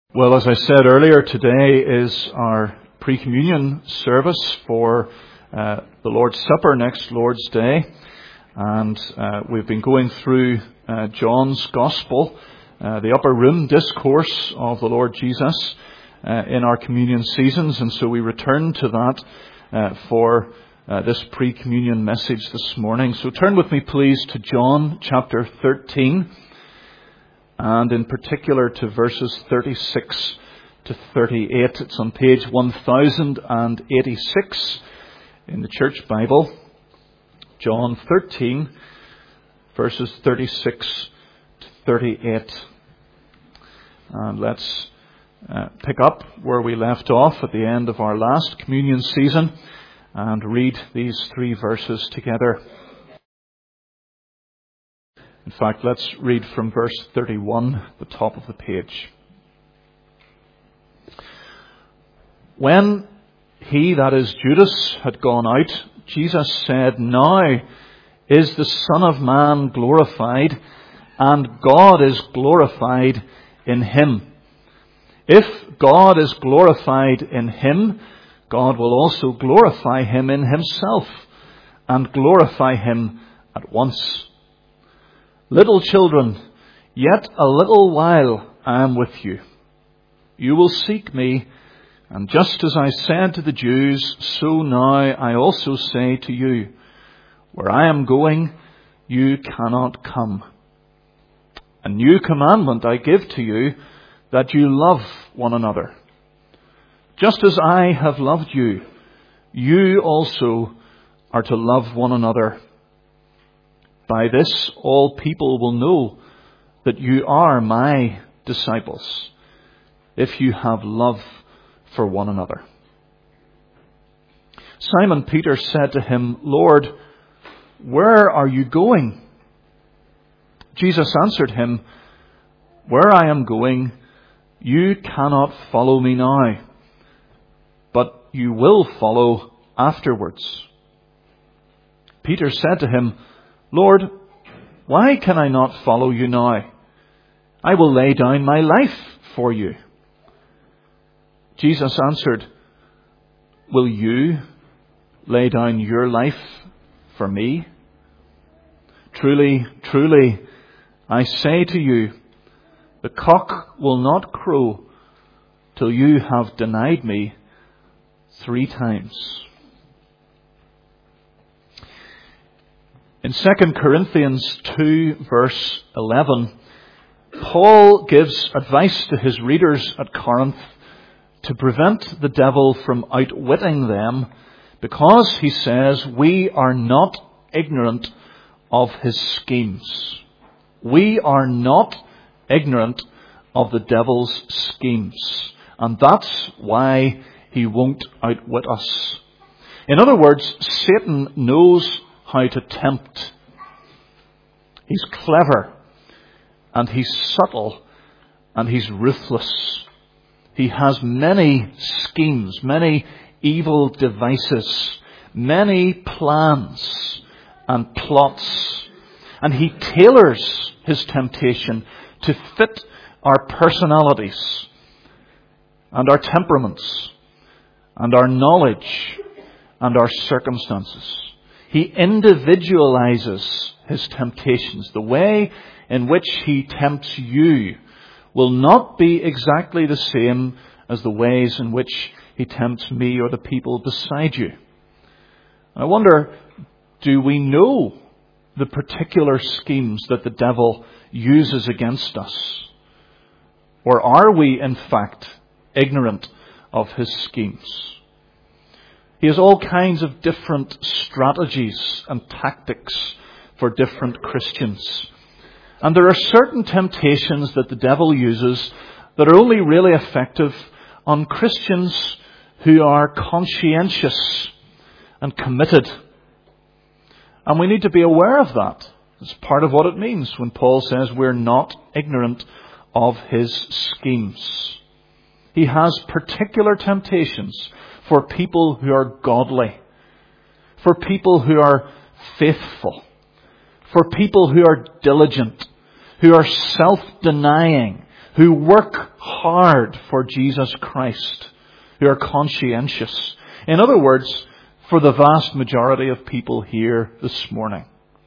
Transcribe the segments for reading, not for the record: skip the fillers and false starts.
Well, as I said earlier, today is our pre-communion service for the Lord's Supper, next Lord's Day. And we've been going through John's Gospel, the upper room discourse of the Lord Jesus in our communion seasons. And so we return to that for this pre-communion message this morning. So turn with me, please, to John chapter 13. And in particular to verses 36 to 38. It's on page 1086 in the Church Bible. John 13, verses 36 to 38. And let's pick up where we left off at the end of our last communion season and read these three verses together. In fact, let's read from verse 31, the top of the page. When he, that is Judas, had gone out, Jesus said, "Now is the Son of Man glorified, and God is glorified in him. If God is glorified in him, God will also glorify him in himself, and glorify him at once. Little children, yet a little while I am with you. You will seek me, and just as I said to the Jews, so now I also say to you, where I am going, you cannot come. A new commandment I give to you, that you love one another. Just as I have loved you, you also are to love one another. By this, all people will know that you are my disciples, if you have love for one another." Simon Peter said to him, "Lord, where are you going?" Jesus answered him, "Where I am going, you cannot follow me now, but you will follow afterwards." Peter said to him, "Lord, why can I not follow you now? I will lay down my life for you." Jesus answered, "Will you lay down your life for me? Truly, truly, I say to you, the cock will not crow till you have denied me 3 times. In 2 Corinthians 2, verse 11, Paul gives advice to his readers at Corinth to prevent the devil from outwitting them, because, he says, we are not ignorant of his schemes. We are not ignorant of the devil's schemes. And that's why he won't outwit us. In other words, Satan knows how to tempt. He's clever, and he's subtle, and he's ruthless. He has many schemes, many evil devices, many plans and plots, and he tailors his temptation to fit our personalities and our temperaments and our knowledge and our circumstances. He individualizes his temptations. The way in which he tempts you will not be exactly the same as the ways in which he tempts me or the people beside you. I wonder, do we know the particular schemes that the devil uses against us? Or are we, in fact, ignorant of his schemes? He has all kinds of different strategies and tactics for different Christians. And there are certain temptations that the devil uses that are only really effective on Christians who are conscientious and committed. And we need to be aware of that. It's part of what it means when Paul says we're not ignorant of his schemes. He has particular temptations for people who are godly, for people who are faithful, for people who are diligent, who are self-denying, who work hard for Jesus Christ, who are conscientious. In other words, for the vast majority of people here this morning.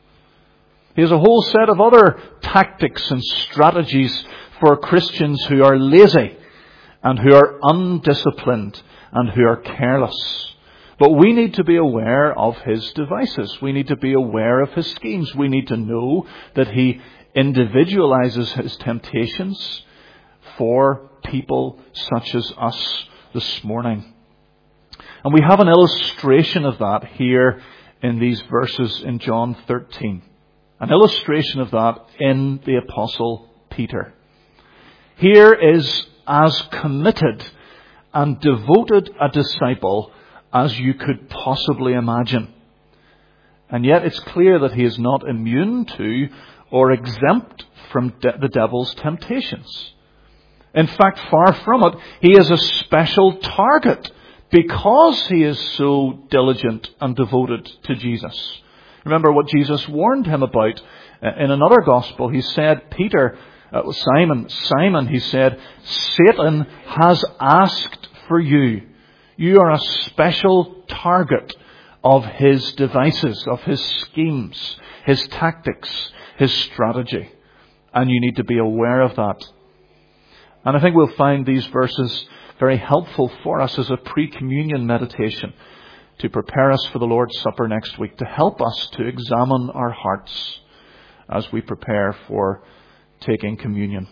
He has a whole set of other tactics and strategies for Christians who are lazy and who are undisciplined and who are careless. But we need to be aware of his devices. We need to be aware of his schemes. We need to know that he individualizes his temptations for people such as us this morning. And we have an illustration of that here in these verses in John 13. An illustration of that in the Apostle Peter. Here is as committed and devoted a disciple as you could possibly imagine. And yet it's clear that he is not immune to or exempt from the devil's temptations. In fact, far from it, he is a special target because he is so diligent and devoted to Jesus. Remember what Jesus warned him about in another gospel. He said, Simon, he said, Satan has asked for you. You are a special target of his devices, of his schemes, his tactics, his strategy. And you need to be aware of that. And I think we'll find these verses very helpful for us as a pre-communion meditation to prepare us for the Lord's Supper next week, to help us to examine our hearts as we prepare for taking communion.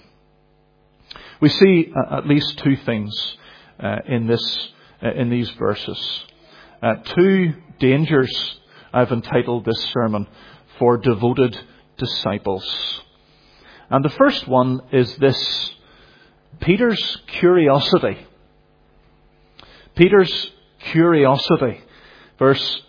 We see at least two things in these verses. Two dangers, I've entitled this sermon, for devoted disciples. And the first one is this: Peter's curiosity. Peter's curiosity. Verse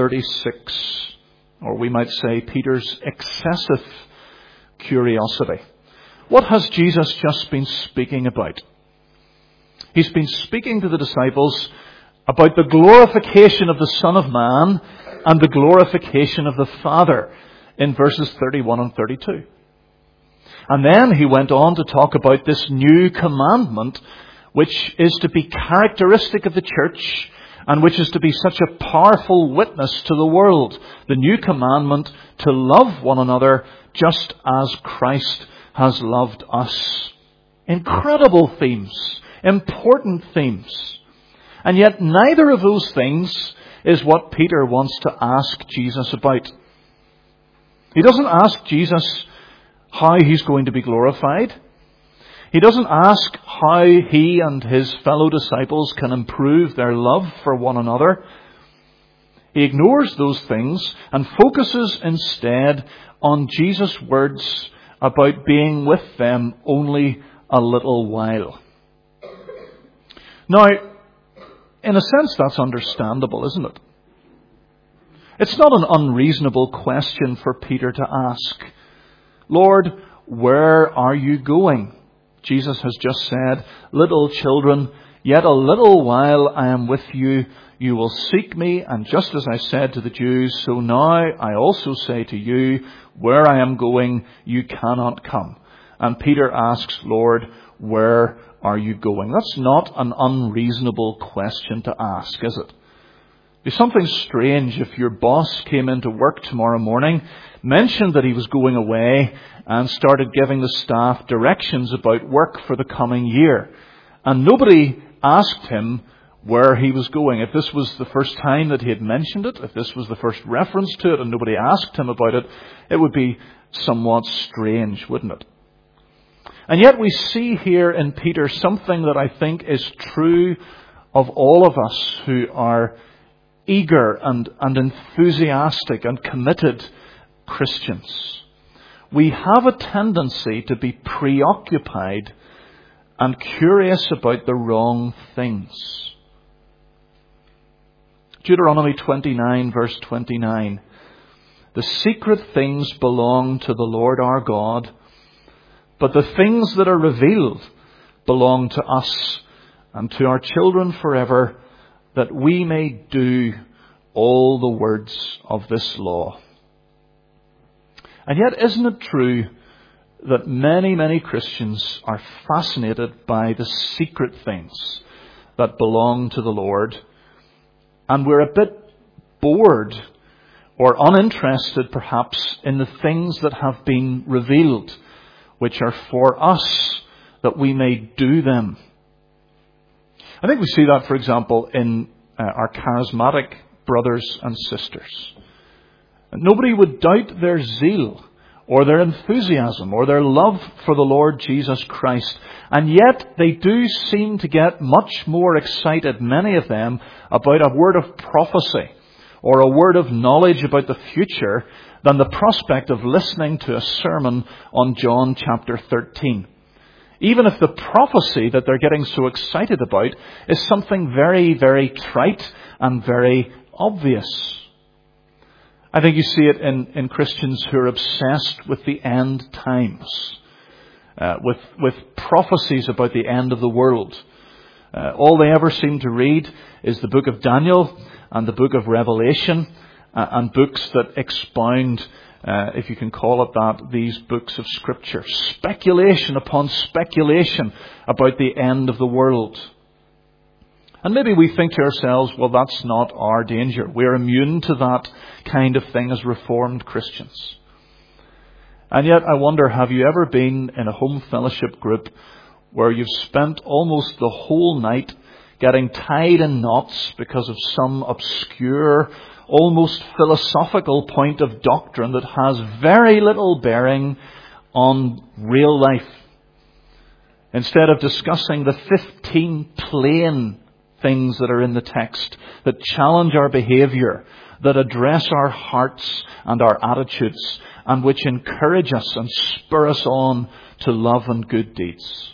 36, or we might say Peter's excessive curiosity. What has Jesus just been speaking about? He's been speaking to the disciples about the glorification of the Son of Man and the glorification of the Father in verses 31 and 32. And then he went on to talk about this new commandment, which is to be characteristic of the church and which is to be such a powerful witness to the world. The new commandment to love one another just as Christ has loved us. Incredible themes, important themes. And yet neither of those things is what Peter wants to ask Jesus about. He doesn't ask Jesus how he's going to be glorified. He doesn't ask how he and his fellow disciples can improve their love for one another. He ignores those things and focuses instead on Jesus' words about being with them only a little while. Now, in a sense, that's understandable, isn't it? It's not an unreasonable question for Peter to ask. Lord, where are you going? Jesus has just said, little children, yet a little while I am with you. You will seek me, and just as I said to the Jews, so now I also say to you, where I am going, you cannot come. And Peter asks, Lord, where are you going? That's not an unreasonable question to ask, is it? It'd be something strange if your boss came into work tomorrow morning, mentioned that he was going away, and started giving the staff directions about work for the coming year. And nobody asked him where he was going. If this was the first time that he had mentioned it, if this was the first reference to it and nobody asked him about it, it would be somewhat strange, wouldn't it? And yet we see here in Peter something that I think is true of all of us who are eager and enthusiastic and committed Christians. We have a tendency to be preoccupied and curious about the wrong things. Deuteronomy 29 verse 29. The secret things belong to the Lord our God, but the things that are revealed belong to us and to our children forever, that we may do all the words of this law. And yet, isn't it true that many, many Christians are fascinated by the secret things that belong to the Lord, and we're a bit bored or uninterested perhaps in the things that have been revealed, which are for us that we may do them. I think we see that, for example, in our charismatic brothers and sisters. Nobody would doubt their zeal or their enthusiasm or their love for the Lord Jesus Christ. And yet they do seem to get much more excited, many of them, about a word of prophecy or a word of knowledge about the future than the prospect of listening to a sermon on John chapter 13. Even if the prophecy that they're getting so excited about is something very, very trite and very obvious. I think you see it in Christians who are obsessed with the end times, with prophecies about the end of the world. All they ever seem to read is the book of Daniel and the book of Revelation, and books that expound, if you can call it that, these books of Scripture. Speculation upon speculation about the end of the world. And maybe we think to ourselves, well, that's not our danger. We're immune to that kind of thing as Reformed Christians. And yet, I wonder, have you ever been in a home fellowship group where you've spent almost the whole night getting tied in knots because of some obscure, almost philosophical point of doctrine that has very little bearing on real life? Instead of discussing the 15 plain things that are in the text that challenge our behaviour, that address our hearts and our attitudes, and which encourage us and spur us on to love and good deeds.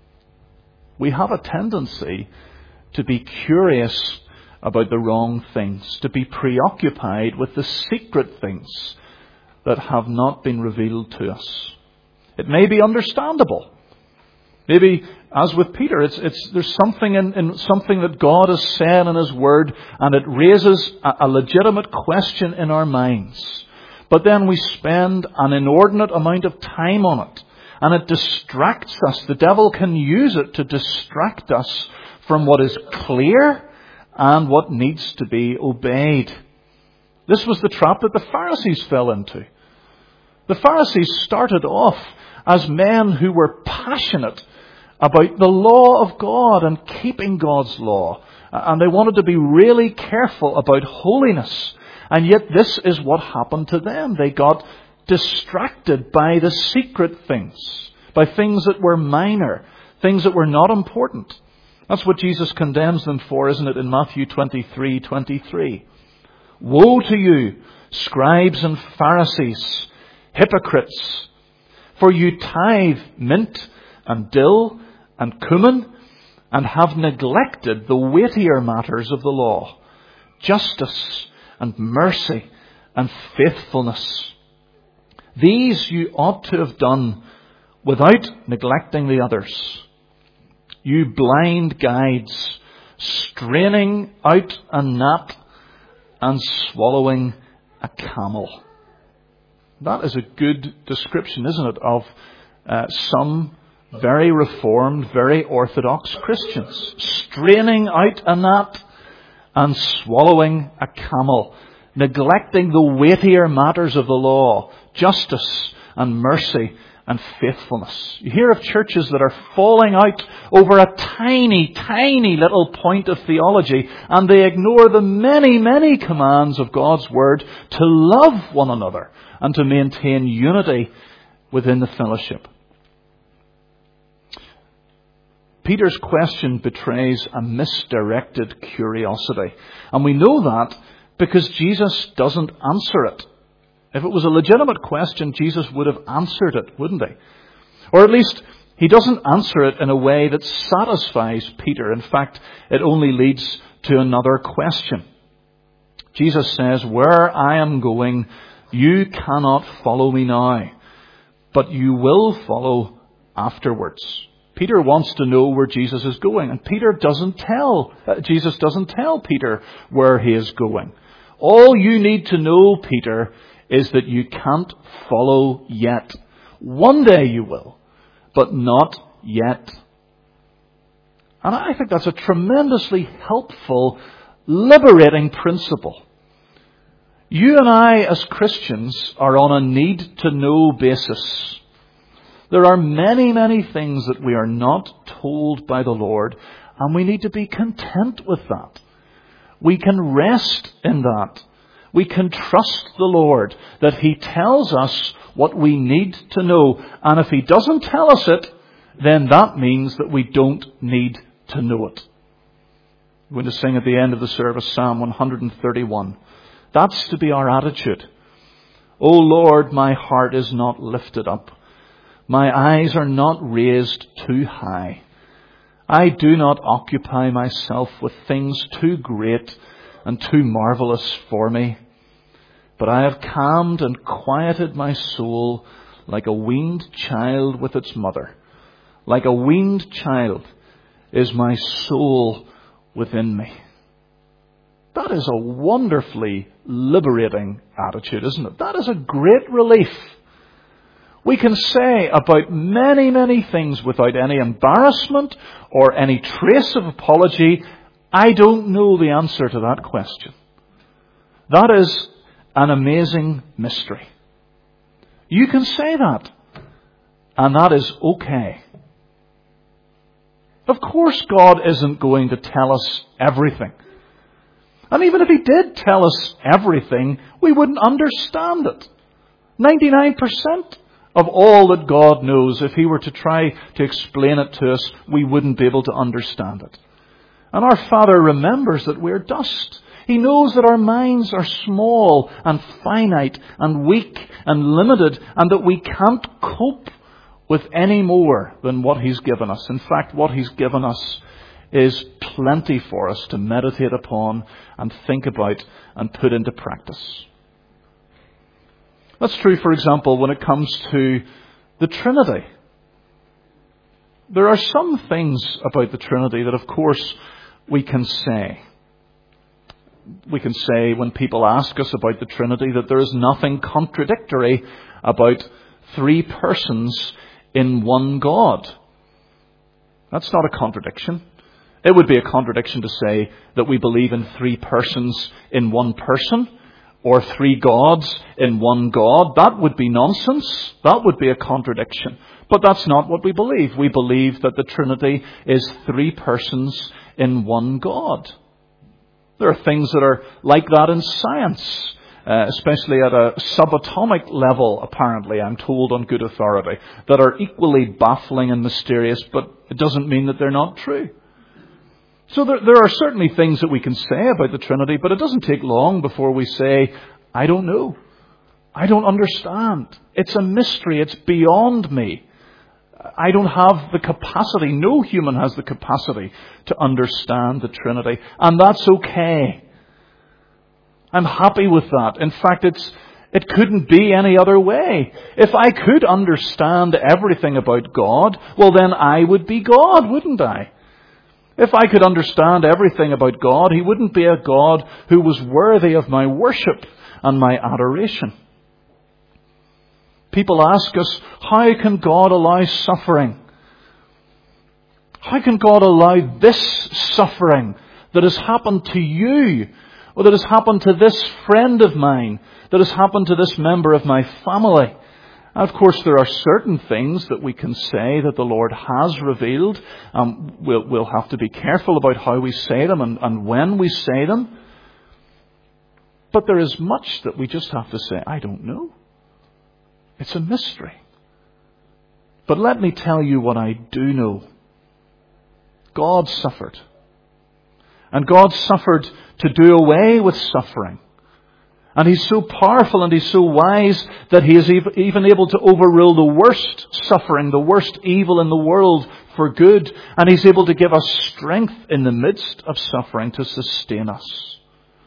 We have a tendency to be curious about the wrong things, to be preoccupied with the secret things that have not been revealed to us. It may be understandable. Maybe, as with Peter, there's something in something that God has said in His Word, and it raises a legitimate question in our minds. But then we spend an inordinate amount of time on it, and it distracts us. The devil can use it to distract us from what is clear and what needs to be obeyed. This was the trap that the Pharisees fell into. The Pharisees started off as men who were passionate about the law of God and keeping God's law. And they wanted to be really careful about holiness. And yet this is what happened to them. They got distracted by the secret things, by things that were minor, things that were not important. That's what Jesus condemns them for, isn't it, in Matthew 23:23. Woe to you, scribes and Pharisees, hypocrites! For you tithe mint and dill and cumin, and have neglected the weightier matters of the law, justice and mercy and faithfulness. These you ought to have done without neglecting the others. You blind guides, straining out a gnat and swallowing a camel. That is a good description, isn't it, of some very reformed, very orthodox Christians. Straining out a gnat and swallowing a camel. Neglecting the weightier matters of the law, justice and mercy and faithfulness. You hear of churches that are falling out over a tiny, tiny little point of theology, and they ignore the many, many commands of God's Word to love one another and to maintain unity within the fellowship. Peter's question betrays a misdirected curiosity. And we know that because Jesus doesn't answer it. If it was a legitimate question, Jesus would have answered it, wouldn't he? Or at least, he doesn't answer it in a way that satisfies Peter. In fact, it only leads to another question. Jesus says, "Where I am going, you cannot follow me now, but you will follow afterwards." Peter wants to know where Jesus is going, and Jesus doesn't tell Peter where he is going. All you need to know, Peter, is that you can't follow yet. One day you will, but not yet. And I think that's a tremendously helpful, liberating principle. You and I, as Christians, are on a need-to-know basis. There are many, many things that we are not told by the Lord, and we need to be content with that. We can rest in that. We can trust the Lord that He tells us what we need to know. And if He doesn't tell us it, then that means that we don't need to know it. We're going to sing at the end of the service Psalm 131. That's to be our attitude. O Lord, my heart is not lifted up. My eyes are not raised too high. I do not occupy myself with things too great and too marvelous for me. But I have calmed and quieted my soul like a weaned child with its mother. Like a weaned child is my soul within me. That is a wonderfully liberating attitude, isn't it? That is a great relief. We can say about many, many things without any embarrassment or any trace of apology, I don't know the answer to that question. That is an amazing mystery. You can say that, and that is okay. Of course, God isn't going to tell us everything. And even if He did tell us everything, we wouldn't understand it. 99% of all that God knows, if He were to try to explain it to us, we wouldn't be able to understand it. And our Father remembers that we're dust. He knows that our minds are small and finite and weak and limited, and that we can't cope with any more than what He's given us. In fact, what He's given us is plenty for us to meditate upon and think about and put into practice. That's true, for example, when it comes to the Trinity. There are some things about the Trinity that, of course, we can say. We can say when people ask us about the Trinity that there is nothing contradictory about three persons in one God. That's not a contradiction. It would be a contradiction to say that we believe in three persons in one person, or three gods in one God. That would be nonsense. That would be a contradiction. But that's not what we believe. We believe that the Trinity is three persons in one God. There are things that are like that in science, especially at a subatomic level, apparently, I'm told on good authority, that are equally baffling and mysterious, but it doesn't mean that they're not true. So there are certainly things that we can say about the Trinity, but it doesn't take long before we say, I don't know. I don't understand. It's a mystery. It's beyond me. I don't have the capacity. No human has the capacity to understand the Trinity. And that's okay. I'm happy with that. In fact, it couldn't be any other way. If I could understand everything about God, well then I would be God, wouldn't I? If I could understand everything about God, He wouldn't be a God who was worthy of my worship and my adoration. People ask us, how can God allow suffering? How can God allow this suffering that has happened to you, or that has happened to this friend of mine, that has happened to this member of my family? And of course, there are certain things that we can say that the Lord has revealed. We'll have to be careful about how we say them and when we say them. But there is much that we just have to say, I don't know. It's a mystery. But let me tell you what I do know. God suffered. And God suffered to do away with suffering. And He's so powerful and He's so wise that He is even able to overrule the worst suffering, the worst evil in the world for good. And He's able to give us strength in the midst of suffering to sustain us.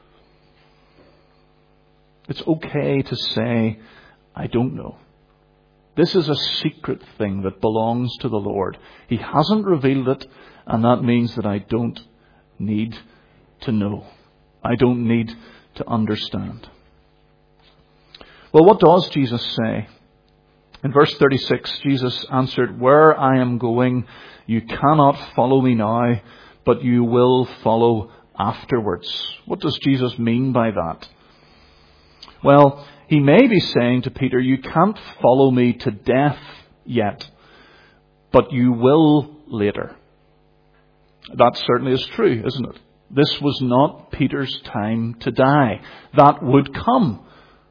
It's okay to say, I don't know. This is a secret thing that belongs to the Lord. He hasn't revealed it, and that means that I don't need to know. I don't need to understand. Well, what does Jesus say? In verse 36, Jesus answered, "Where I am going, you cannot follow me now, but you will follow afterwards." What does Jesus mean by that? Well, he may be saying to Peter, you can't follow me to death yet, but you will later. That certainly is true, isn't it? This was not Peter's time to die. That would come.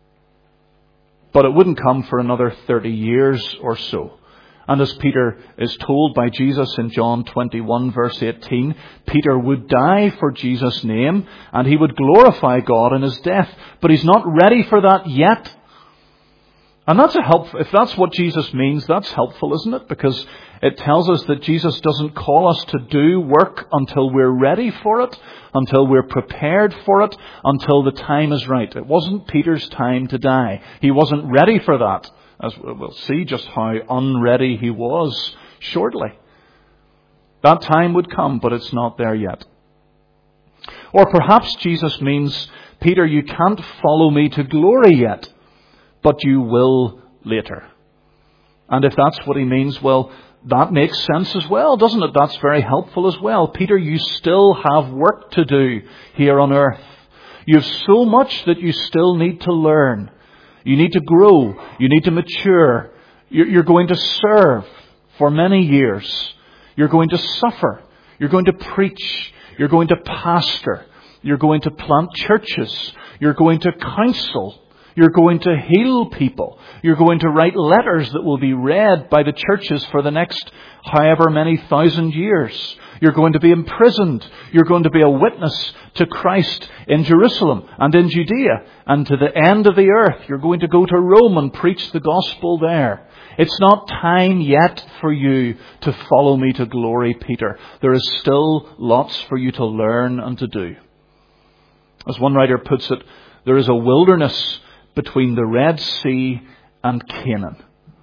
But it wouldn't come for another 30 years or so. And as Peter is told by Jesus in John 21 verse 18, Peter would die for Jesus' name and he would glorify God in his death. But he's not ready for that yet. And that's if that's what Jesus means, that's helpful, isn't it? Because it tells us that Jesus doesn't call us to do work until we're ready for it, until we're prepared for it, until the time is right. It wasn't Peter's time to die. He wasn't ready for that. As we'll see just how unready he was shortly. That time would come, but it's not there yet. Or perhaps Jesus means, Peter, you can't follow me to glory yet, but you will later. And if that's what he means, well, that makes sense as well, doesn't it? That's very helpful as well. Peter, you still have work to do here on earth. You have so much that you still need to learn. You need to grow. You need to mature. You're going to serve for many years. You're going to suffer. You're going to preach. You're going to pastor. You're going to plant churches. You're going to counsel. You're going to heal people. You're going to write letters that will be read by the churches for the next however many thousand years. You're going to be imprisoned. You're going to be a witness to Christ in Jerusalem and in Judea and to the end of the earth. You're going to go to Rome and preach the gospel there. It's not time yet for you to follow me to glory, Peter. There is still lots for you to learn and to do. As one writer puts it, there is a wilderness between the Red Sea and Canaan.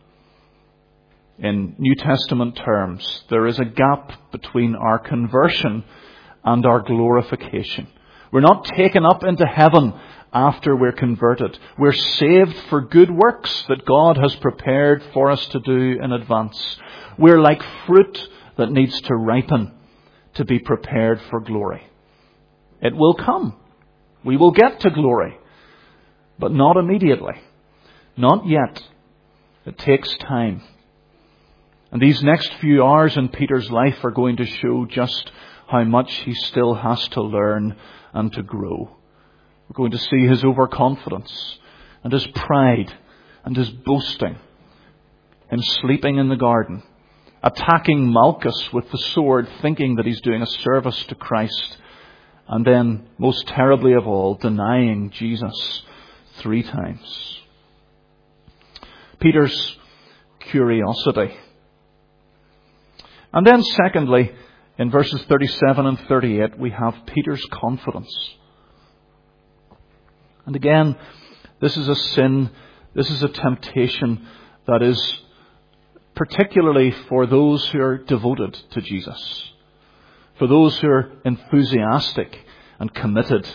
In New Testament terms, there is a gap between our conversion and our glorification. We're not taken up into heaven after we're converted. We're saved for good works that God has prepared for us to do in advance. We're like fruit that needs to ripen to be prepared for glory. It will come. We will get to glory. But not immediately. Not yet. It takes time. And these next few hours in Peter's life are going to show just how much he still has to learn and to grow. We're going to see his overconfidence and his pride and his boasting. Him sleeping in the garden. Attacking Malchus with the sword, thinking that he's doing a service to Christ. And then, most terribly of all, denying Jesus 3 times. Peter's curiosity. And then secondly, in verses 37 and 38, we have Peter's confidence. And again, this is a sin, this is a temptation that is particularly for those who are devoted to Jesus. For those who are enthusiastic and committed.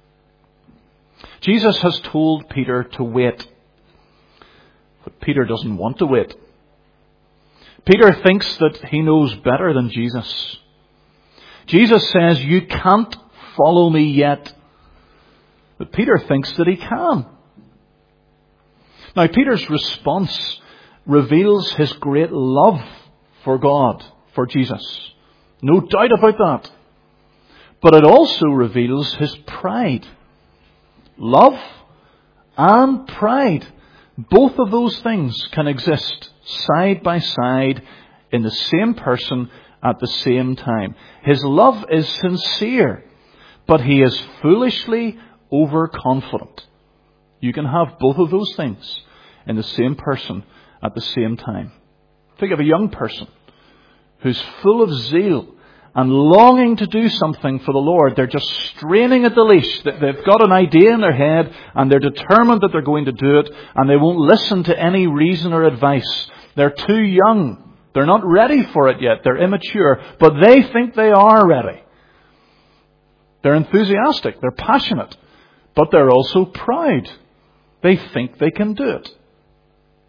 Jesus has told Peter to wait. But Peter doesn't want to wait. Peter thinks that he knows better than Jesus. Jesus says, you can't follow me yet. But Peter thinks that he can. Now, Peter's response reveals his great love for God, for Jesus. No doubt about that. But it also reveals his pride. Love and pride. Both of those things can exist side by side in the same person at the same time. His love is sincere, but he is foolishly overconfident. You can have both of those things in the same person at the same time. Think of a young person who's full of zeal and longing to do something for the Lord. They're just straining at the leash. They've got an idea in their head and they're determined that they're going to do it, and they won't listen to any reason or advice. They're too young. They're not ready for it yet. They're immature, but they think they are ready. They're enthusiastic. They're passionate, but they're also proud. They think they can do it.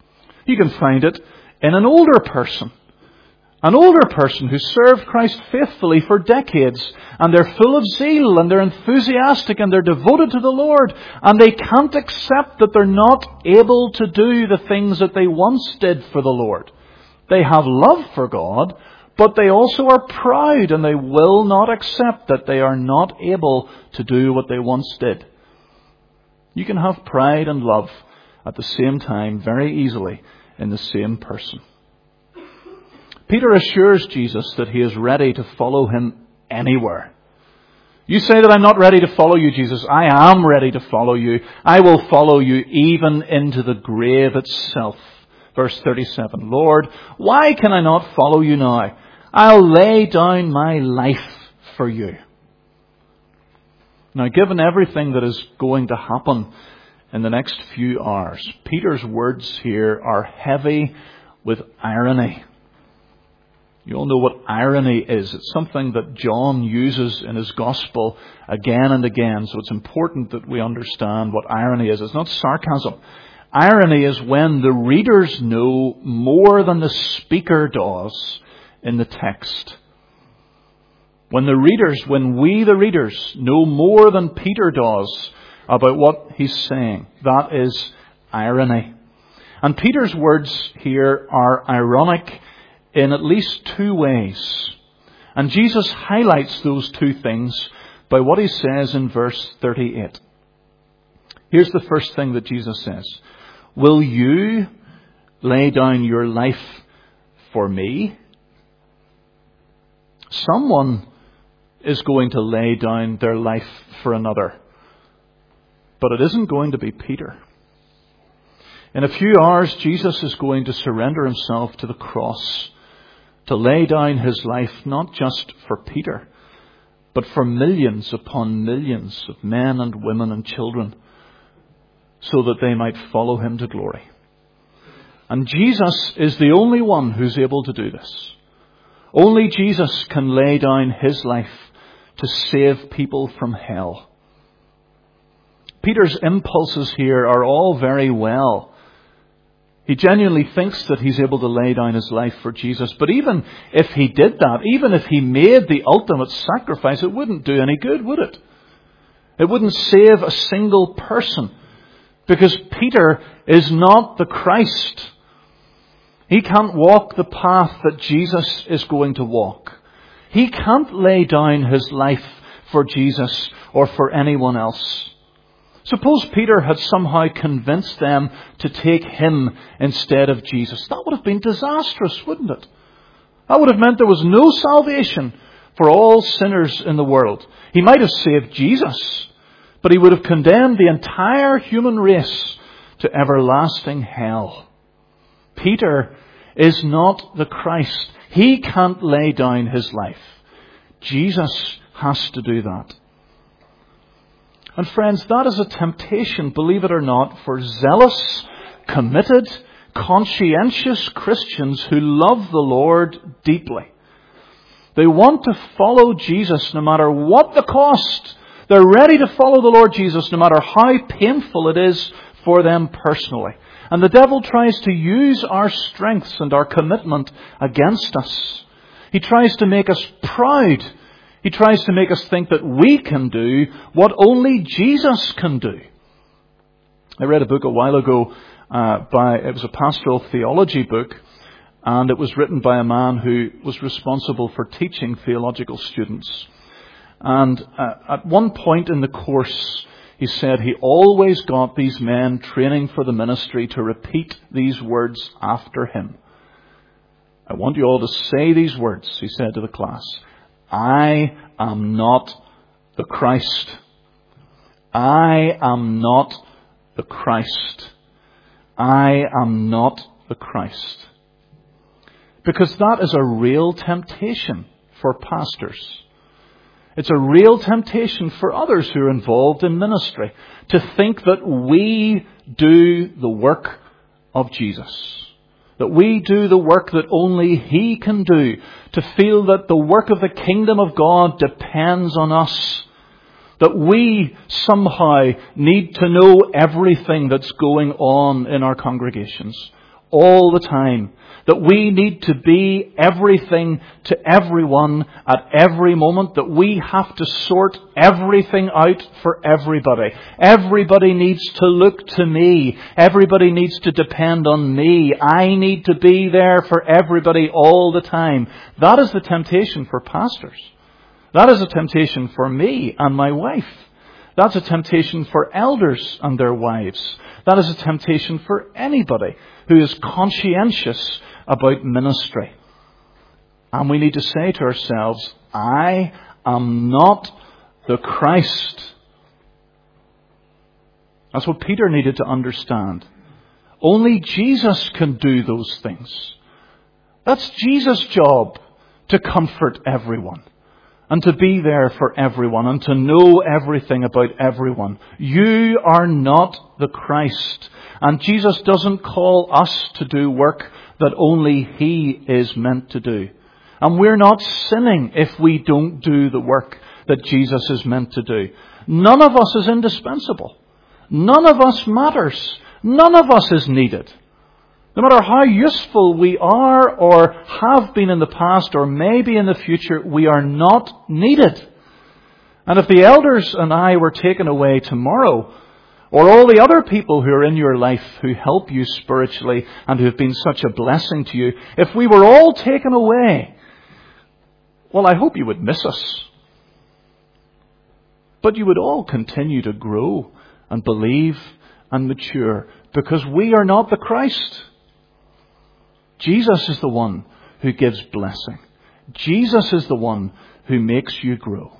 You can find it in an older person. An older person who served Christ faithfully for decades, and they're full of zeal, and they're enthusiastic, and they're devoted to the Lord, and they can't accept that they're not able to do the things that they once did for the Lord. They have love for God, but they also are proud, and they will not accept that they are not able to do what they once did. You can have pride and love at the same time very easily in the same person. Peter assures Jesus that he is ready to follow him anywhere. You say that I'm not ready to follow you, Jesus. I am ready to follow you. I will follow you even into the grave itself. Verse 37, Lord, why can I not follow you now? I'll lay down my life for you. Now, given everything that is going to happen in the next few hours, Peter's words here are heavy with irony. You all know what irony is. It's something that John uses in his gospel again and again. So it's important that we understand what irony is. It's not sarcasm. Irony is when the readers know more than the speaker does in the text. When we the readers know more than Peter does about what he's saying. That is irony. And Peter's words here are ironic in at least two ways. And Jesus highlights those two things by what he says in verse 38. Here's the first thing that Jesus says. Will you lay down your life for me? Someone is going to lay down their life for another. But it isn't going to be Peter. In a few hours, Jesus is going to surrender himself to the cross, to lay down his life not just for Peter, but for millions upon millions of men and women and children, so that they might follow him to glory. And Jesus is the only one who's able to do this. Only Jesus can lay down his life to save people from hell. Peter's impulses here are all very well. He genuinely thinks that he's able to lay down his life for Jesus. But even if he did that, even if he made the ultimate sacrifice, it wouldn't do any good, would it? It wouldn't save a single person. Because Peter is not the Christ. He can't walk the path that Jesus is going to walk. He can't lay down his life for Jesus or for anyone else. Suppose Peter had somehow convinced them to take him instead of Jesus. That would have been disastrous, wouldn't it? That would have meant there was no salvation for all sinners in the world. He might have saved Jesus, but he would have condemned the entire human race to everlasting hell. Peter is not the Christ. He can't lay down his life. Jesus has to do that. And friends, that is a temptation, believe it or not, for zealous, committed, conscientious Christians who love the Lord deeply. They want to follow Jesus no matter what the cost. They're ready to follow the Lord Jesus no matter how painful it is for them personally. And the devil tries to use our strengths and our commitment against us. He tries to make us proud. He tries to make us think that we can do what only Jesus can do. I read a book a while ago it was a pastoral theology book, and it was written by a man who was responsible for teaching theological students. And at one point in the course, he said he always got these men training for the ministry to repeat these words after him. I want you all to say these words, he said to the class. I am not the Christ. I am not the Christ. I am not the Christ. Because that is a real temptation for pastors. It's a real temptation for others who are involved in ministry to think that we do the work of Jesus. That we do the work that only He can do. To feel that the work of the kingdom of God depends on us. That we somehow need to know everything that's going on in our congregations. all the time. That we need to be everything to everyone at every moment. That we have to sort everything out for everybody. Everybody needs to look to me. Everybody needs to depend on me. I need to be there for everybody all the time. That is the temptation for pastors. That is a temptation for me and my wife. That's a temptation for elders and their wives. That is a temptation for anybody who is conscientious about ministry. And we need to say to ourselves, I am not the Christ. That's what Peter needed to understand. Only Jesus can do those things. That's Jesus' job, to comfort everyone. And to be there for everyone and to know everything about everyone. You are not the Christ. And Jesus doesn't call us to do work that only He is meant to do. And we're not sinning if we don't do the work that Jesus is meant to do. None of us is indispensable. None of us matters. None of us is needed. No matter how useful we are or have been in the past or maybe in the future, we are not needed. And if the elders and I were taken away tomorrow, or all the other people who are in your life who help you spiritually and who have been such a blessing to you, if we were all taken away, well, I hope you would miss us. But you would all continue to grow and believe and mature because we are not the Christ. Jesus is the one who gives blessing. Jesus is the one who makes you grow.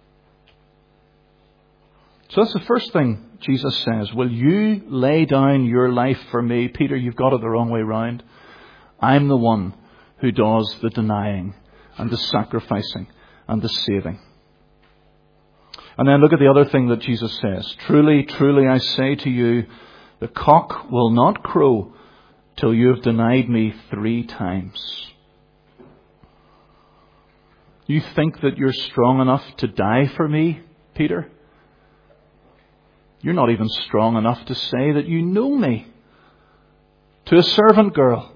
So that's the first thing Jesus says. Will you lay down your life for me? Peter, you've got it the wrong way round. I'm the one who does the denying and the sacrificing and the saving. And then look at the other thing that Jesus says. Truly, truly, I say to you, the cock will not crow till you have denied me 3 times. You think that you're strong enough to die for me, Peter? You're not even strong enough to say that you know me. To a servant girl.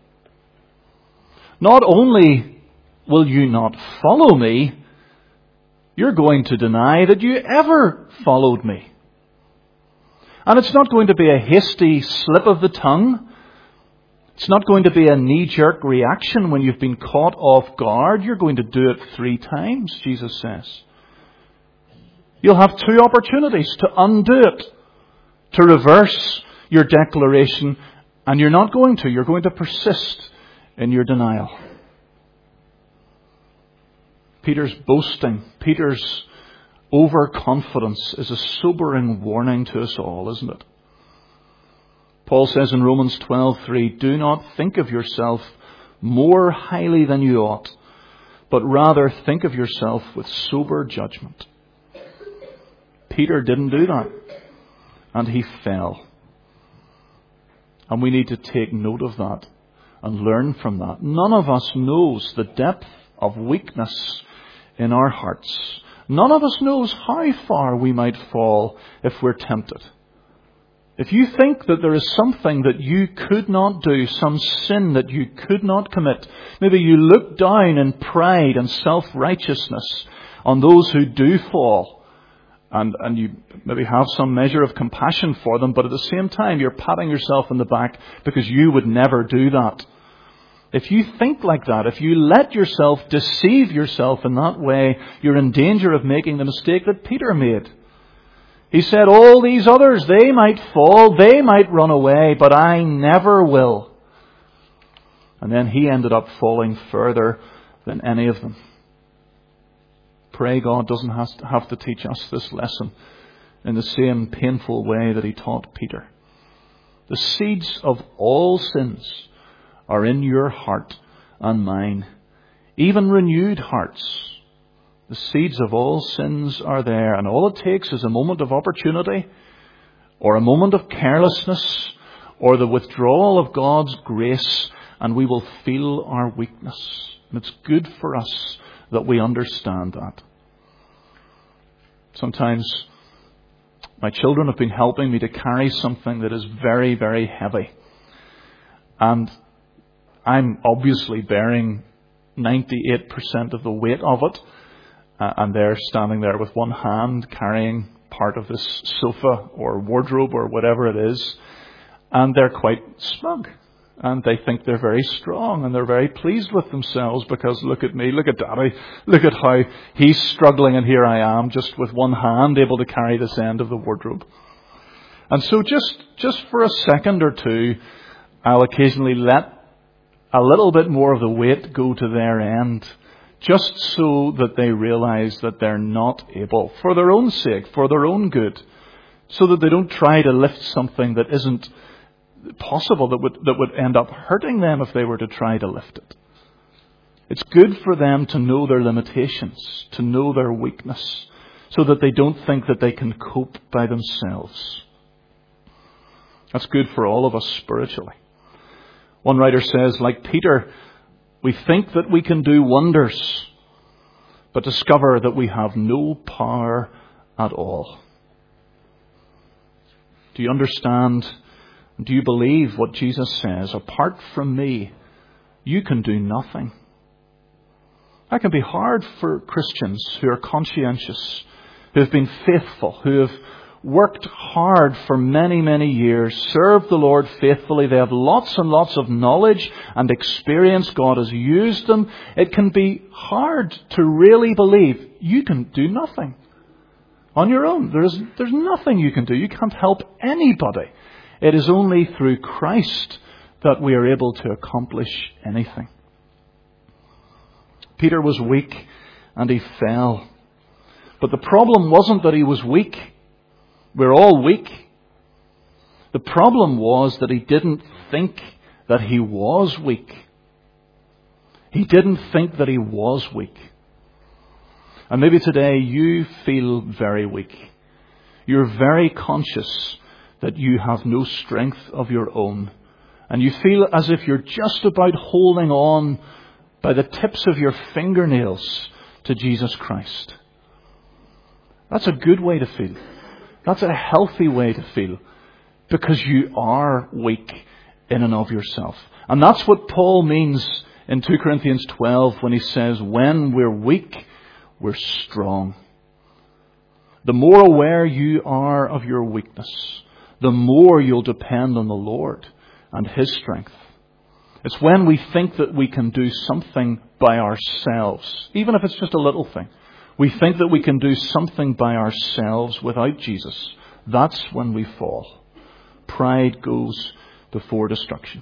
Not only will you not follow me, you're going to deny that you ever followed me. And it's not going to be a hasty slip of the tongue. It's not going to be a knee-jerk reaction when you've been caught off guard. You're going to do it 3 times, Jesus says. You'll have 2 opportunities to undo it, to reverse your declaration, and you're not going to. You're going to persist in your denial. Peter's boasting, Peter's overconfidence is a sobering warning to us all, isn't it? Paul says in Romans 12:3, do not think of yourself more highly than you ought, but rather think of yourself with sober judgment. Peter didn't do that, and he fell. And we need to take note of that and learn from that. None of us knows the depth of weakness in our hearts. None of us knows how far we might fall if we're tempted. If you think that there is something that you could not do, some sin that you could not commit, maybe you look down in pride and self-righteousness on those who do fall, and you maybe have some measure of compassion for them, but at the same time you're patting yourself on the back because you would never do that. If you think like that, if you let yourself deceive yourself in that way, you're in danger of making the mistake that Peter made. He said, all these others, they might fall, they might run away, but I never will. And then he ended up falling further than any of them. Pray God doesn't have to teach us this lesson in the same painful way that he taught Peter. The seeds of all sins are in your heart and mine, even renewed hearts. The seeds of all sins are there, and all it takes is a moment of opportunity, or a moment of carelessness, or the withdrawal of God's grace, and we will feel our weakness. And it's good for us that we understand that. Sometimes my children have been helping me to carry something that is very, very heavy. And I'm obviously bearing 98% of the weight of it. And they're standing there with one hand carrying part of this sofa or wardrobe or whatever it is. And they're quite smug. And they think they're very strong and they're very pleased with themselves because look at me, look at Daddy, look at how he's struggling and here I am just with one hand able to carry this end of the wardrobe. And so just for a second or two, I'll occasionally let a little bit more of the weight go to their end, just so that they realize that they're not able, for their own sake, for their own good, so that they don't try to lift something that isn't possible, that would end up hurting them if they were to try to lift it. It's good for them to know their limitations, to know their weakness, so that they don't think that they can cope by themselves. That's good for all of us spiritually. One writer says, like Peter, we think that we can do wonders, but discover that we have no power at all. Do you understand? Do you believe what Jesus says? Apart from me, you can do nothing. That can be hard for Christians who are conscientious, who have been faithful, who have worked hard for many, many years, served the Lord faithfully. They have lots and lots of knowledge and experience. God has used them. It can be hard to really believe you can do nothing on your own. There's nothing you can do. You can't help anybody. It is only through Christ that we are able to accomplish anything. Peter was weak and he fell. But the problem wasn't that he was weak. We're all weak. The problem was that he didn't think that he was weak. He didn't think that he was weak. And maybe today you feel very weak. You're very conscious that you have no strength of your own. And you feel as if you're just about holding on by the tips of your fingernails to Jesus Christ. That's a good way to feel. That's a healthy way to feel, because you are weak in and of yourself. And that's what Paul means in 2 Corinthians 12 when he says, when we're weak, we're strong. The more aware you are of your weakness, the more you'll depend on the Lord and His strength. It's when we think that we can do something by ourselves, even if it's just a little thing. We think that we can do something by ourselves without Jesus. That's when we fall. Pride goes before destruction.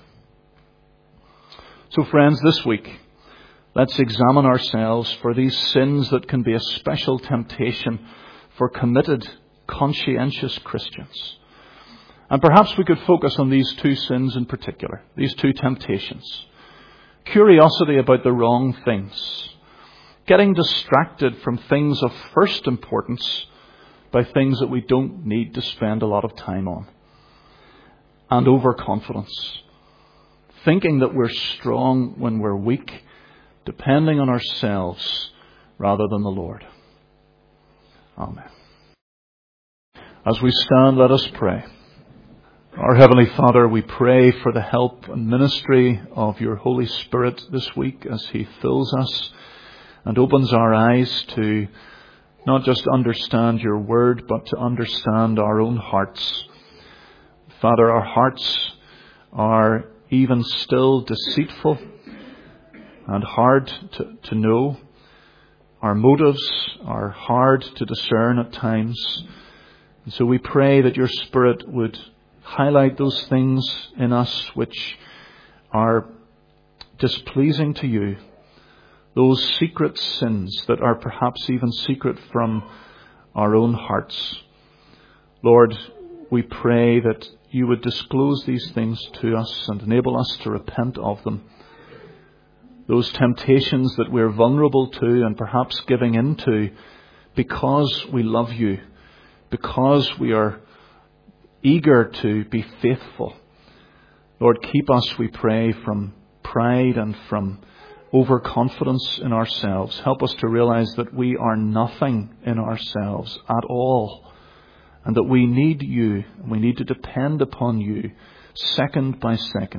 So friends, this week, let's examine ourselves for these sins that can be a special temptation for committed, conscientious Christians. And perhaps we could focus on these two sins in particular, these two temptations. Curiosity about the wrong things. Getting distracted from things of first importance by things that we don't need to spend a lot of time on. And overconfidence. Thinking that we're strong when we're weak, depending on ourselves rather than the Lord. Amen. As we stand, let us pray. Our Heavenly Father, we pray for the help and ministry of your Holy Spirit this week as He fills us and opens our eyes to not just understand your word, but to understand our own hearts. Father, our hearts are even still deceitful and hard to know. Our motives are hard to discern at times. And so we pray that your Spirit would highlight those things in us which are displeasing to you. Those secret sins that are perhaps even secret from our own hearts. Lord, we pray that you would disclose these things to us and enable us to repent of them. Those temptations that we're vulnerable to and perhaps giving into because we love you, because we are eager to be faithful. Lord, keep us, we pray, from pride and from overconfidence in ourselves. Help us to realize that we are nothing in ourselves at all, and that we need you, and we need to depend upon you second by second.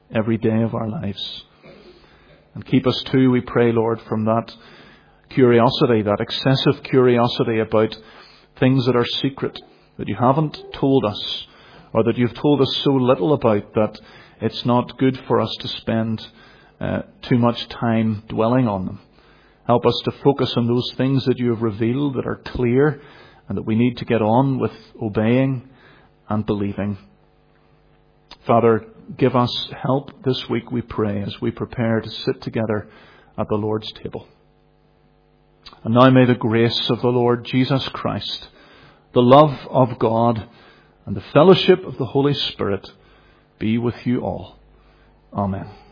every day of our lives. And keep us too, we pray, Lord, from that curiosity, that excessive curiosity about things that are secret, that you haven't told us, or that you've told us so little about that it's not good for us to spend too much time dwelling on them. Help us to focus on those things that you have revealed that are clear and that we need to get on with obeying and believing. Father, give us help this week, we pray, as we prepare to sit together at the Lord's table. And now may the grace of the Lord Jesus Christ, the love of God, and the fellowship of the Holy Spirit be with you all. Amen.